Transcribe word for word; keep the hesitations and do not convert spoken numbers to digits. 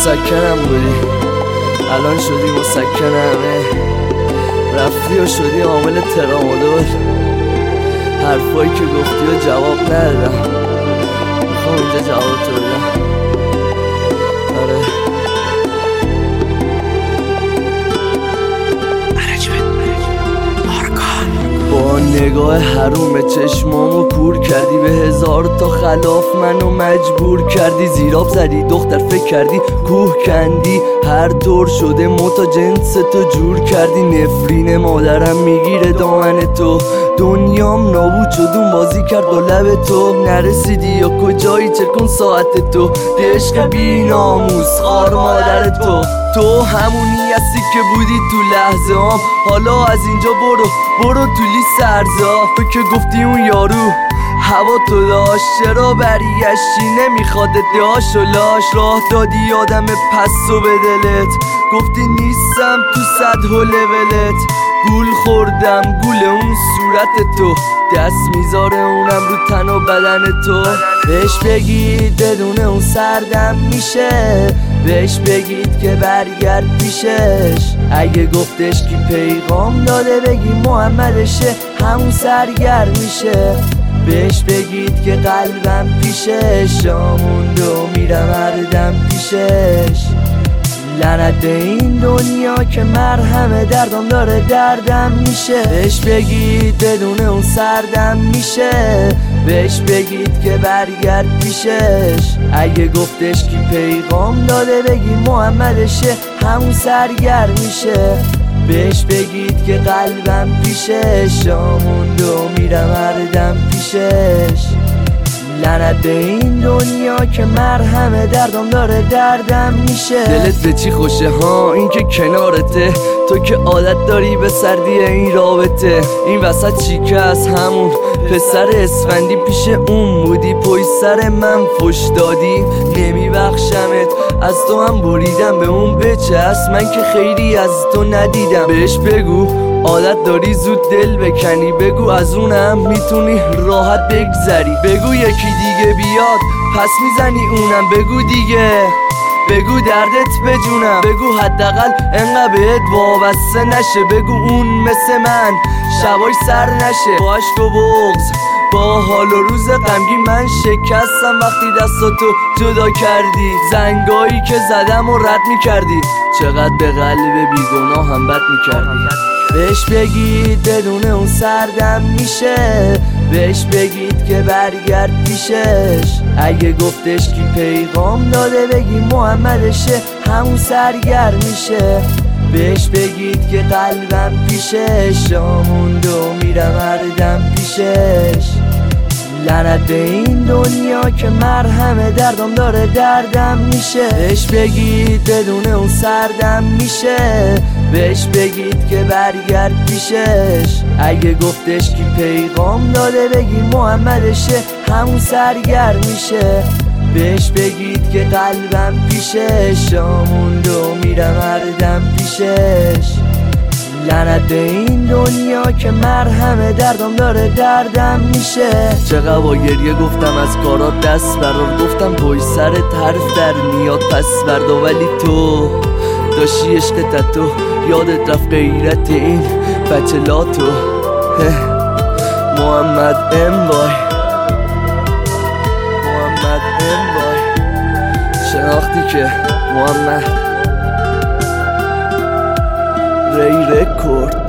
مسکنم بودی، الان شدی مسکنمه. رفتی و شدی عامل ترامادول. حرفایی که گفتی و جواب ندادم، میخوام اینجا جواب تو بدم. آره با نگاه حروم چشمامو کور کردی، به هزار تا خلاف منو مجبور کردی. زیراب زدی دختر فکر کردی کوه کندی، هر طور شده متا جنس تو جور کردی. نفرین مادرم میگیره دامن تو، دنیام نابود شد اون بازی کرد با لب تو. نرسیدی یا کجایی چه کن ساعت تو، عشق بی ناموس خار مادر تو. تو همونی هستی که بودی تو لحظه هم، حالا از اینجا برو برو تولی سرزا. تو که گفتی اون یارو هوا تو داشت، چرا برگشتی نمیخواد ادعاش و لاش. راه دادی آدم پس و به دلت، گفتی نیستم تو سطح و لولت. گول خوردم گول اون صورت تو، دست میذاره اونم رو تن و بدن تو. بهش بگید بدون اون سردم میشه، بهش بگید که برگرد پیشش. اگه گفتش کی پیغام داده بگی محمدشه، همون سرگرم میشه. بهش بگید که قلبم پیشش، آمونده و میرم هر دم پیشش. لعنت به این دنیا که مرهم دردم داره دردم میشه. بهش بگید بدون اون سردم میشه، بهش بگید که برگرد پیشش. اگه گفتش کی پیغام داده بگی محمدشه، همون سرگرم میشه. بهش بگید که قلبم پیشش، آمونده و میرم هر دم پیشش. لعنت به این دنیا که مرهم دردم داره دردم میشه. دلت به چی خوشه ها این که کنارته، تو که عادت داری به سردی این رابطه. این وسط شکست همون پسر اسفندی، پیش اون بودی پشت سر من فش دادی. نمیبخشمت از تو هم بریدم، به اون بچست من که خیلی از تو ندیدم. بهش بگو عادت داری زود دل بکنی، بگو از اونم میتونی راحت بگذری. بگو یکی دیگه بیاد پس میزنی اونم، بگو دیگه بگو دردت بجونم. بگو حداقل انقدر بهت وابسته نشه، بگو اون مثل من شباش سر نشه. با عشق و بغض با حال و روز غمگین من شکستم وقتی دستاتو جدا کردی. زنگایی که زدم و رد میکردی، چقدر به قلب بیگناه هم بد میکردی. بهش بگید بدون اون سردم میشه، بهش بگید که برگرد پیشش. اگه گفتش کی پیغام داده بگی محمدشه، همون سرگرم میشه. بهش بگید که قلبم پیشش، آمونده و میرم هر دم پیشش. لعنت به این دنیا که مرهم دردم داره دردم میشه. بهش بگید بدون اون سردم میشه، بهش بگید که برگرد پیشش. اگه گفتش کی پیغام داده بگی محمدشه، همون سرگرم میشه. بهش بگید که قلبم پیشش، آمونده و میرم هر دم پیشش. لعنت به این دنیا که مرهم دردم داره دردم میشه. چقدر با گریه گفتم از کارات دست برار، گفتم پشت سرت حرف در میاد پس بردا. ولی تو داشتی عشق تو، یادت رفت غیرت این بچه لاتو. محمد ام وای، محمد ام وای، شناختی که محمد ری رکورد.